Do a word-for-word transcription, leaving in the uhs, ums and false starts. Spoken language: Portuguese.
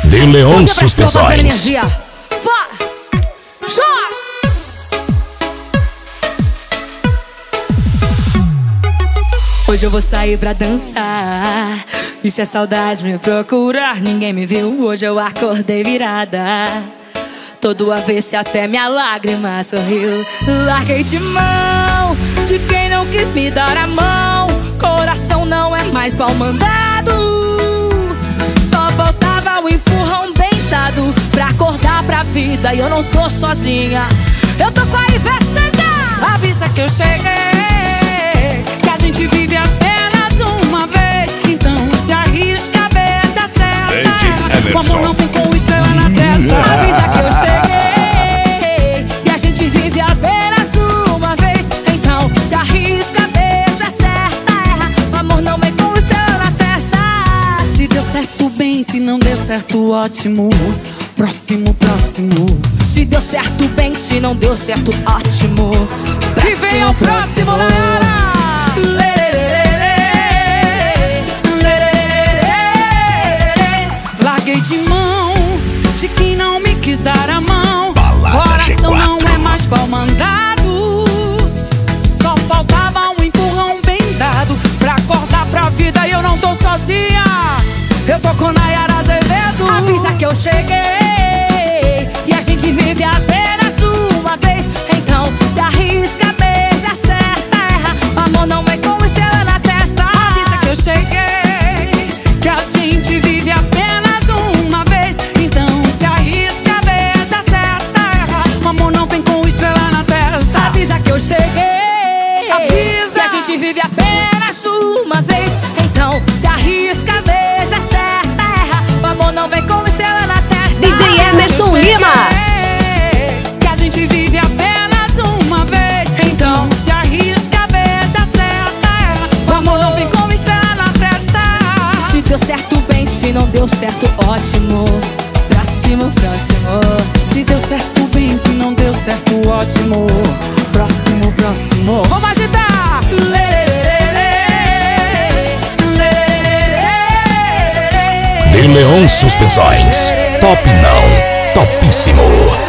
De Leon Suspensões. Hoje eu vou sair pra dançar, e se a saudade me procurar, ninguém me viu. Hoje eu acordei virada, todo avesso até minha lágrima sorriu. Larguei de mão de quem não quis me dar a mão. Coração não é mais pau mandado, só faltava um empurrão bem dado pra acordar pra vida. E eu não tô sozinha, eu tô com a Ivete Sangalo. Avisa que eu cheguei, que a gente vive apenas uma vez. Então se arrisca, beija certa. O amor não tem com estrela na testa. Avisa que eu cheguei, e a gente vive apenas uma vez. Então se arrisca, beija certa. O amor não vem com estrela na testa. Se deu certo, bem, se não deu certo, ótimo. Próximo, próximo. Se deu certo, bem, se não deu certo, ótimo. Que vem ao próximo, galera. Larguei de mão de quem não me quis dar a mão. Coração não é mais pau mandado, só faltava um empurrão bem dado pra acordar pra vida. E eu não tô sozinha, eu tô com Nayara Azevedo. Avisa que eu cheguei, e a gente vive apenas uma vez. Então se arrisca, beija certa. O amor não vem com estrela na testa. Avisa que eu cheguei, que a gente vive apenas uma vez. Então se arrisca, beija certa. O amor não vem com estrela na testa. Avisa que eu cheguei, avisa, que a gente vive apenas uma vez. Então se arrisca, beija certa. O amor não vem com estrela na testa. D J Emerson Lima. Que a gente vive apenas uma vez. Então se arrisca, beija certa. O amor não vem com estrela na testa. Se deu certo, bem, se não deu certo, ótimo. Próximo, próximo. Se deu certo, bem, se não deu certo, ótimo. Próximo, próximo. Vamos agitar! De Leon Suspensões. Top não, topíssimo.